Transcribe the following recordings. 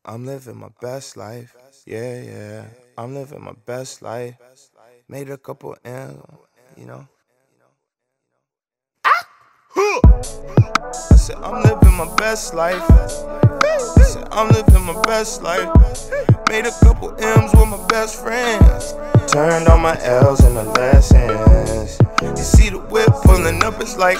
I'm living my best life. Yeah, yeah. I'm living my best life. Made a couple M's, you know. I said, I'm living my best life. I said, I'm living my best life. Made a couple M's with my best friends. Turned all my L's into lessons. You see the whip pulling up, it's like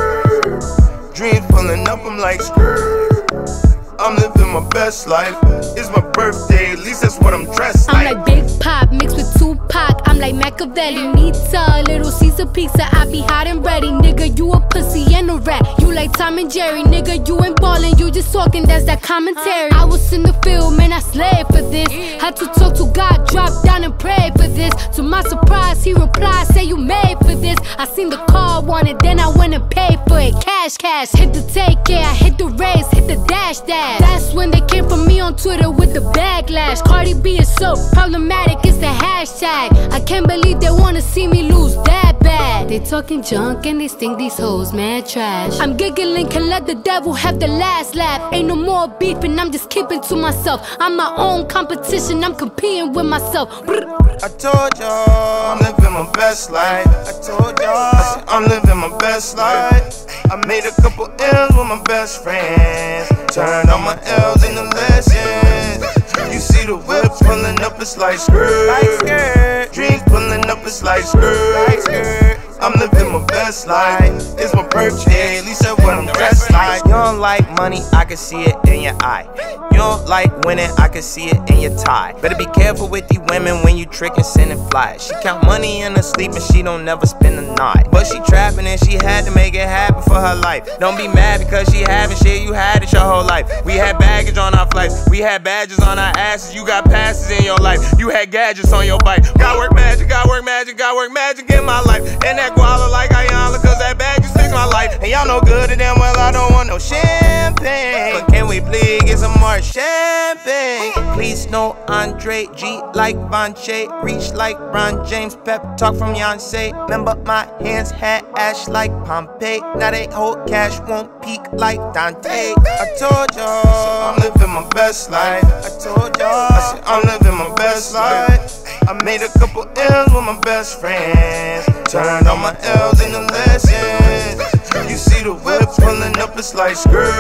skirt. Dreams pulling up, I'm like skirt. I'm living my best life. It's my birthday, at least that's what I'm dressed like. I'm like Big Pop mixed with Tupac. I'm like Machiavelli, Nita, Little Caesar pizza. I be hot and ready, nigga. You a pussy and a rat. You like Tom and Jerry, nigga. You ain't ballin', you just talking. That's that commentary. I was in the field, man. I slaved for this. Had to talk to God, drop down and pray for this. To my surprise, he replied, say you made for this. I seen the car, wanted, then I went and paid for it. Cash, cash, hit the take care, I hit the raise, hit the dash, dash. That's when they came for me on Twitter with the backlash. Cardi B is so problematic, it's the hashtag. I can't believe they wanna see me lose that bad. They talking junk and they think these hoes mad trash. I'm giggling, can let the devil have the last laugh. Ain't no more beefing, I'm just keeping to myself. I'm my own competition, I'm competing with myself. I told y'all I'm living my best life. I told y'all I said, I'm living my best life. I made a couple M's with my best friends. Turned all my L's into lessons. You see the whip pulling up, it's like skirt. Dreams pulling up, it's like skirt. I'm living my best life. It's my birthday, at least that's what I'm dressed like. You don't like money, I can see it in your eye. You don't like winning, I can see it in your tie. Better be careful with these women when you trickin', sending flies. She count money in her sleep and she don't never spend the night. But she trappin' and she had to make it happen for her life. Don't be mad because she having shit, you had it your whole life. We had baggage on our flights, we had badges on our asses. You got passes in your life, you had gadgets on your bike. Got work magic, got work magic, got work magic in my life. And that guala like Ayala, cause that bag just fix my life. And y'all know good and damn well I don't want no champagne. But can we please get some more champagne? Please no Andre G like Bonche. Reach like Bron James, pep talk from Beyonce. Remember my hands had ash like Pompeii. Now they hold cash, won't peak like Dante. I told y'all I'm living my best life. I told y'all I said I'm living my best life. I made a couple M's with my best friends. Turned all my L's into lessons. You see the whip pulling up, it's like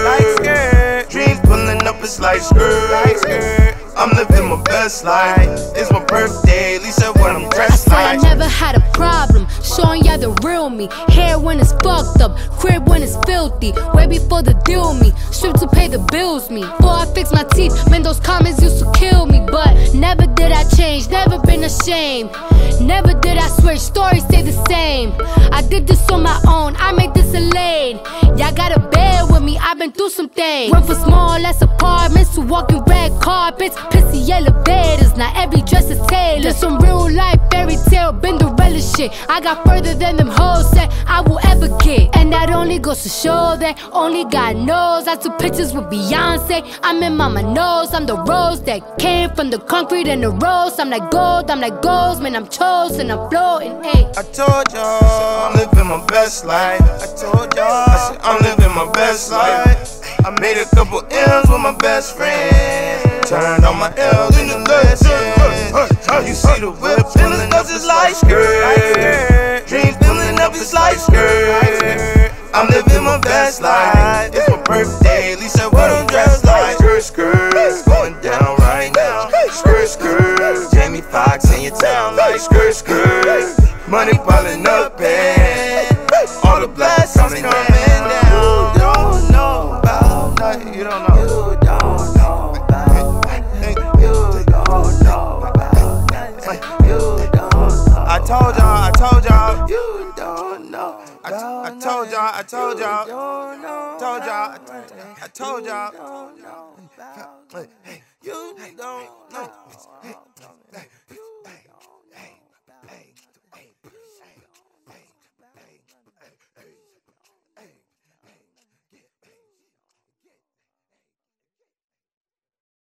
skirt. Dreams pulling up, it's like skirt. I'm living my best life. It's my birthday, at least that's what I'm dressed like. I never had a problem showing y'all the real me. Hair when it's fucked up, crib when it's filthy. Way before the deal me, strip to pay the bills me. Before I fix my teeth, man, those comments used to kill me. But never did I change, never been ashamed. Never did I switch, stories stay the same. I did this on my own, I made this a lane. Y'all gotta bear with me, I've been through some things. Went from small ass apartments to walking red carpets. Pissy elevators, now every dress is tailored. This some real life fairy tale, Cinderella shit. I got further than them hoes said I will ever get. And that only goes to show that only God knows. I took pictures with Beyonce, I'm in mama knows. I'm the rose that came from the concrete and the rose. I'm like gold, man, I'm chosen, I'm floating, ayy. I told y'all I'm living my best life. I told y'all I said I'm living my best life. I made a couple M's with my best friends. Turned all my L's into lessons. You see the whip pulling up, it's like skirt. Dreams pulling up, it's like skirt. I'm living my best life. It's my birthday, at least that's what I'm dressed like. Skirt, it's going down right now. Skirt, Jamie Foxx in your town like skirt. Money piling up and all the blacks coming down. You don't know about nothing. You don't know. You don't know about nothing. You don't know about nothing. You don't know. I told y'all. You don't know. I told y'all. I told y'all. You don't know.